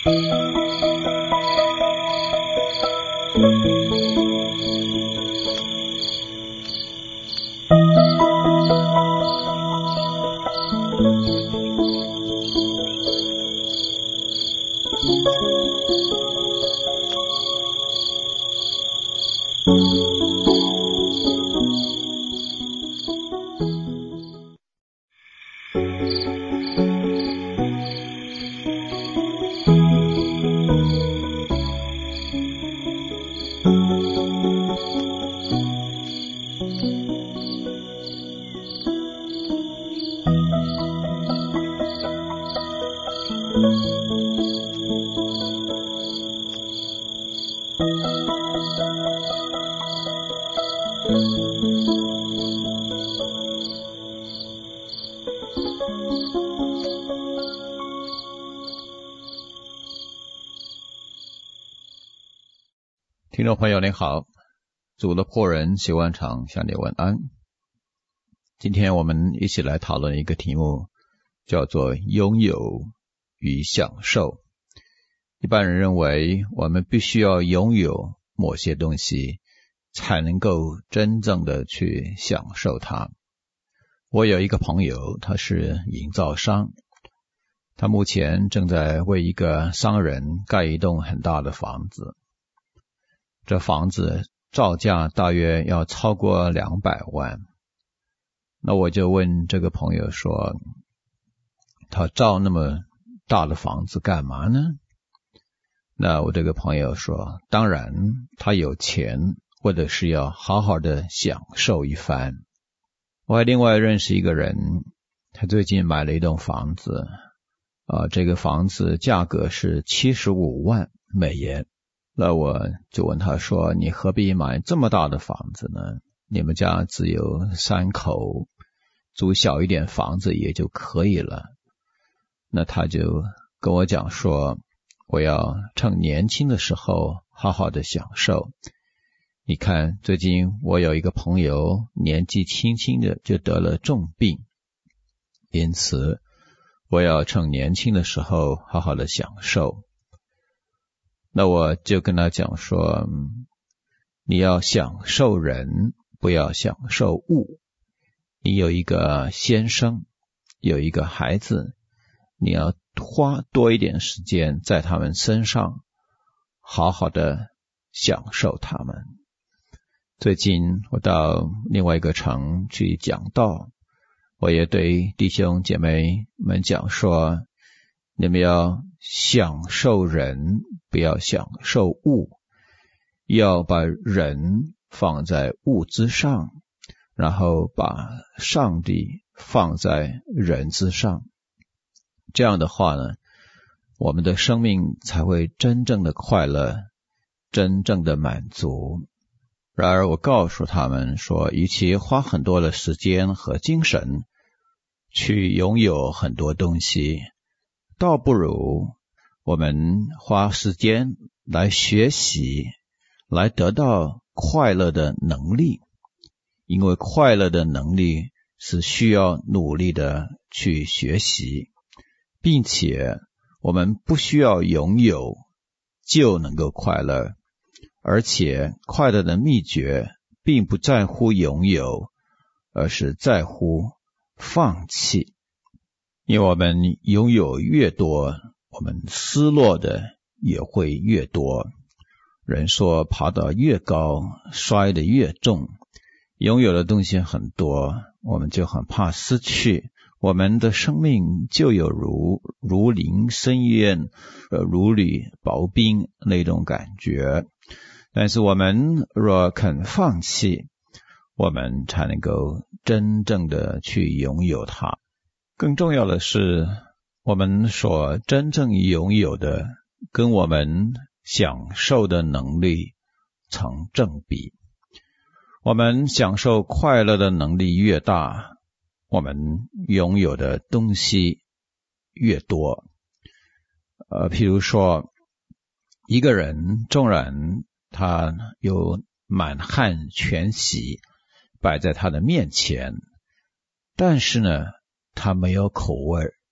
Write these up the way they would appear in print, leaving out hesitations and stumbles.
听众朋友您好，主的仆人徐万长向你问安。今天我们一起来讨论一个题目，叫做拥有与享受。一般人认为我们必须要拥有某些东西才能够真正的去享受它。我有一个朋友，他是营造商，他目前正在为一个商人盖一栋很大的房子，这房子造价大约要超过200万。那我就问这个朋友说，他造那么大的房子干嘛呢？那我这个朋友说，当然他有钱，或者是要好好的享受一番。我还另外认识一个人，他最近买了一栋房子，这个房子价格是75万美元。那我就问他说，你何必买这么大的房子呢？你们家只有3口，租小一点房子也就可以了。那他就跟我讲说，我要趁年轻的时候好好的享受。你看，最近我有一个朋友年纪轻轻的就得了重病，因此我要趁年轻的时候好好的享受。那我就跟他讲说，你要享受人，不要享受物。你有一个先生，有一个孩子，你要花多一点时间在他们身上，好好的享受他们。最近我到另外一个城去讲道，我也对弟兄姐妹们讲说，你们要享受人，不要享受物，要把人放在物之上，然后把上帝放在人之上。这样的话呢，我们的生命才会真正的快乐，真正的满足。然而我告诉他们说，与其花很多的时间和精神去拥有很多东西，倒不如我们花时间来学习，来得到快乐的能力。因为快乐的能力是需要努力的去学习，并且我们不需要拥有就能够快乐，而且快乐的秘诀并不在乎拥有，而是在乎放弃。因为我们拥有越多，我们失落的也会越多。人说爬得越高，摔得越重。拥有的东西很多，我们就很怕失去，我们的生命就有如临深渊，如履薄冰那种感觉。但是我们若肯放弃，我们才能够真正的去拥有它。更重要的是，我们所真正拥有的跟我们享受的能力成正比。我们享受快乐的能力越大，我们拥有的东西越多。譬如说，一个人纵然他有满汉全席摆在他的面前，但是呢，他没有口味，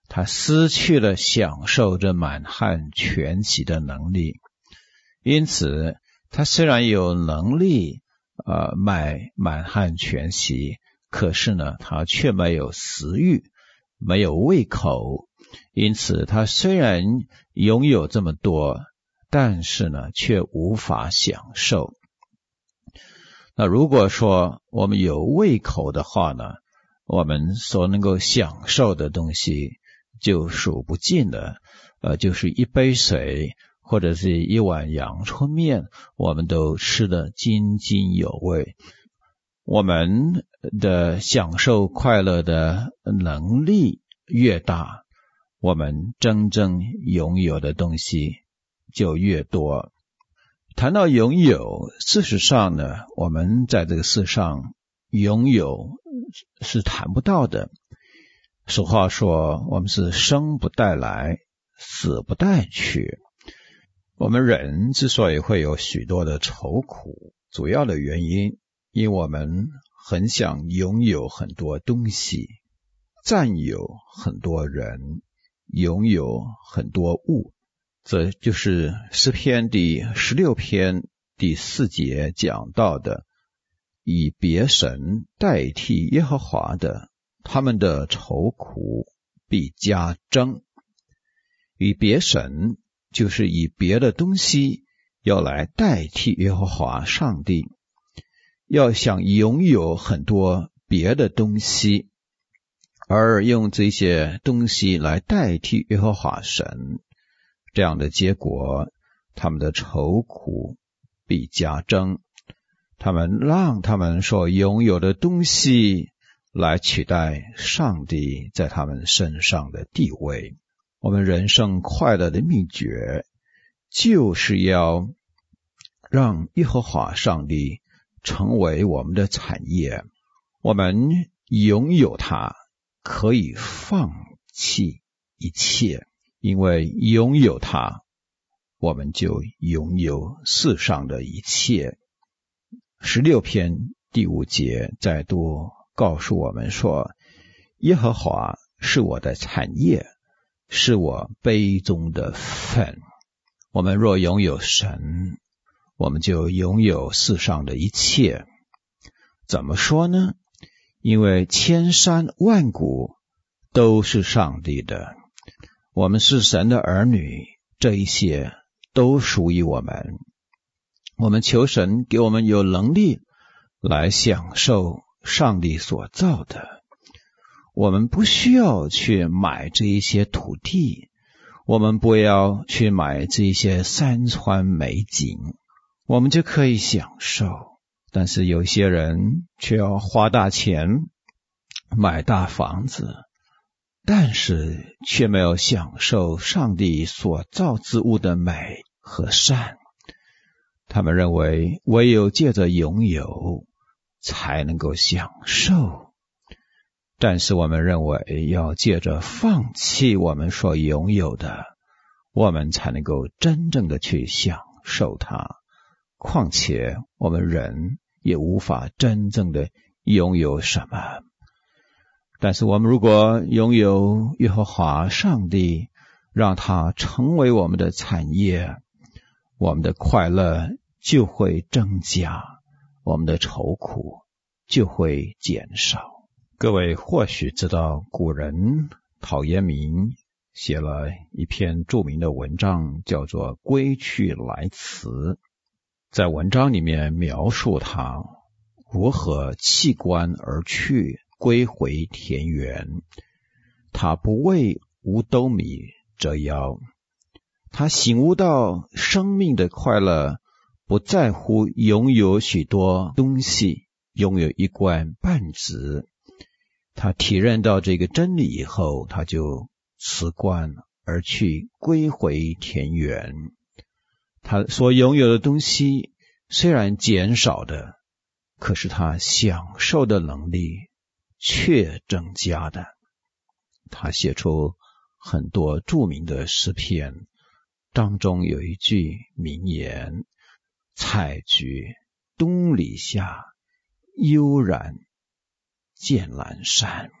他失去了享受这满汉全席的能力。因此他虽然有能力买满汉全席，可是呢他却没有食欲，没有胃口。因此他虽然拥有这么多，但是呢却无法享受。那如果说我们有胃口的话呢，我们所能够享受的东西就数不尽了。就是一杯水或者是一碗阳春面，我们都吃得津津有味。我们的享受快乐的能力越大，我们真正拥有的东西就越多。谈到拥有，事实上呢，我们在这个世上拥有是谈不到的。俗话说，我们是生不带来，死不带去。我们人之所以会有许多的愁苦，主要的原因，因为我们很想拥有很多东西，占有很多人，拥有很多物。这就是诗篇第16篇第4节讲到的，以别神代替耶和华的，他们的愁苦必加增。以别神就是以别的东西要来代替耶和华上帝，要想拥有很多别的东西，而用这些东西来代替耶和华神，这样的结果，他们的愁苦必加增。他们让他们所拥有的东西来取代上帝在他们身上的地位。我们人生快乐的秘诀，就是要让耶和华上帝成为我们的产业。我们拥有它，可以放弃一切，因为拥有它，我们就拥有世上的一切。16篇第5节再度告诉我们说，耶和华是我的产业，是我杯中的分。我们若拥有神，我们就拥有世上的一切。怎么说呢？因为千山万谷都是上帝的，我们是神的儿女，这一切都属于我们。我们求神给我们有能力来享受上帝所造的。我们不需要去买这一些土地，我们不要去买这一些山川美景，我们就可以享受。但是有些人却要花大钱买大房子，但是却没有享受上帝所造之物的美和善。他们认为唯有借着拥有才能够享受，但是我们认为要借着放弃我们所拥有的，我们才能够真正的去享受它。况且我们人也无法真正的拥有什么。但是我们如果拥有耶和华上帝，让他成为我们的产业，我们的快乐就会增加，我们的愁苦就会减少。各位或许知道，古人陶渊明写了一篇著名的文章，叫做《归去来辞》。在文章里面描述他如何弃官而去，归回田园。他不为五斗米折腰，他醒悟到生命的快乐不在乎拥有许多东西，拥有一官半职。他体认到这个真理以后，他就辞官而去，归回田园。他所拥有的东西虽然减少的，可是他享受的能力却增加的。他写出很多著名的诗篇，当中有一句名言：采菊东篱下，悠然见南山。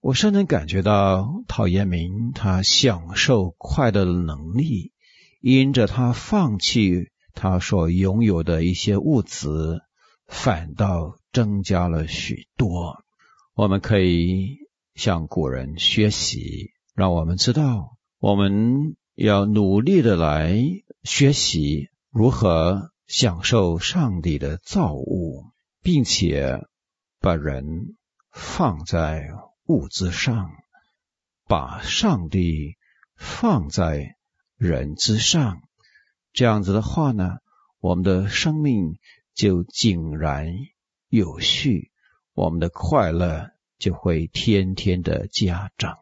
我深深感觉到陶渊明他享受快乐的能力，因着他放弃他所拥有的一些物质，反倒增加了许多。我们可以向古人学习，让我们知道我们要努力的来学习如何享受上帝的造物，并且把人放在物质上，把上帝放在人之上。这样子的话呢，我们的生命就井然有序，我们的快乐就会天天的加长。